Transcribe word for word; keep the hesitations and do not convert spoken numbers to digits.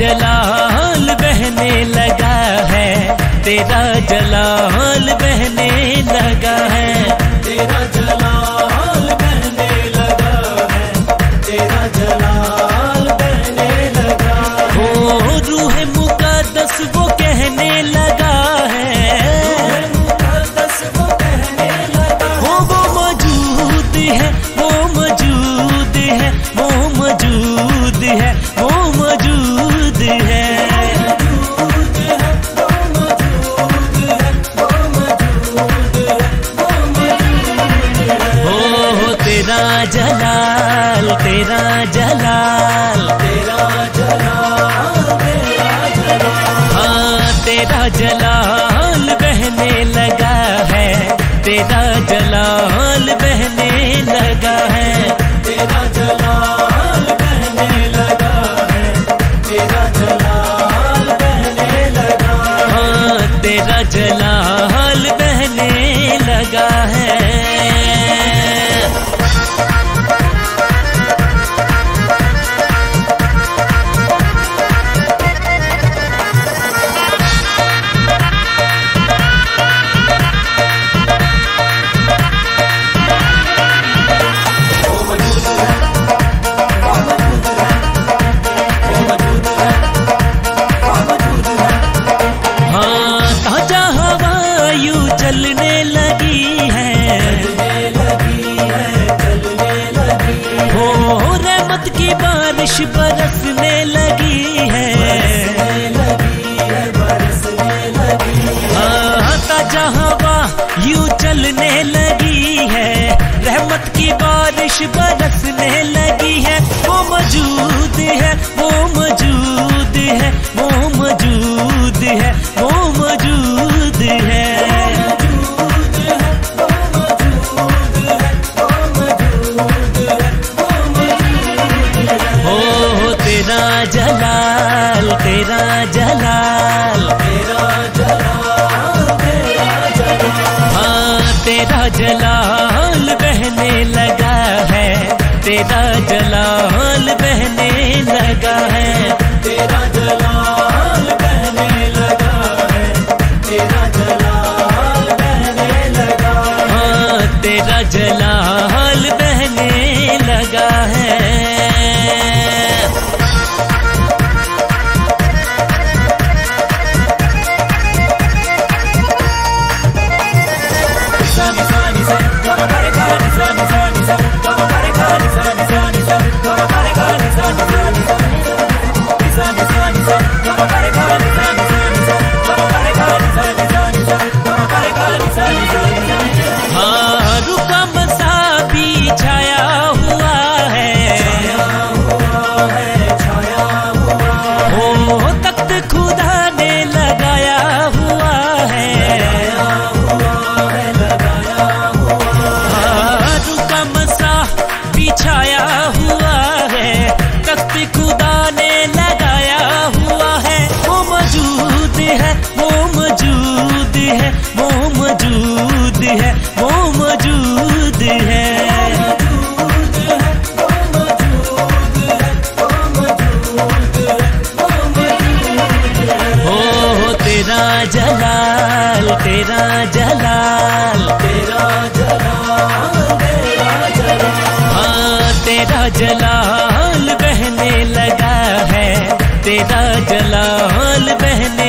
जलाल बहने लगा है, तेरा जलाल बहने लगा है, तेरा जलाल बहने लगा है, तेरा जलाल बहने लगा है। ओ रूह मुक़द्दस वो कहने लगा है, मुक़द्दस वो कहने लगा हो वो मौजूद है, वो मौजूद है, वो मौजूद है, वो मौजूद है। तेरा जलाल तेरा जलाल तेरा जलाल तेरा जलाल, हाँ तेरा जलाल बहने लगा है, तेरा जलाल बहने लगा है, तेरा जलाल बहने लगा है, तेरा जलाल बहने लगा है। हाँ तेरा जलाल बहने लगा है। चलने लगी है, लगी है, चलने लगी है, हो रहमत की बारिश बरसने लगी है, लगी है, बरसने लगी है। हाँ ताजा हवा यूं चलने लगी है, रहमत की बारिश बरसने लगी है। वो मौजूद है, वो मौजूद है, वो मौजूद है, वो मौजूद है। तेरा जलाल तेरा जलाल तेरा जलाल तेरा जलाल, हाँ तेरा जलाल बहने लगा है, तेरा जलाल बहने लगा है, तेरा जलाल बहने लगा है, तेरा जलाल बहने लगा है। हाँ तेरा जलाल बहने लगा है। हाँ रुका मसा भी छाया हुआ है, छाया हुआ है, छाया हुआ हो तख्त खुदा ने लगाया हुआ है, लगाया हुआ है, लगाया हुआ हाँ रुका मसा भी छाया हुआ है, तख्त खुदा ने लगाया हुआ है। वो मौजूद है, वो मौजूद है, वो मौजूद है, वो मौजूद है। हो तेरा जलाल तेरा जलाल तेरा जलाल तेरा जलाल, हाँ तेरा जलाल बहने लगा है, तेरा जलाल बहने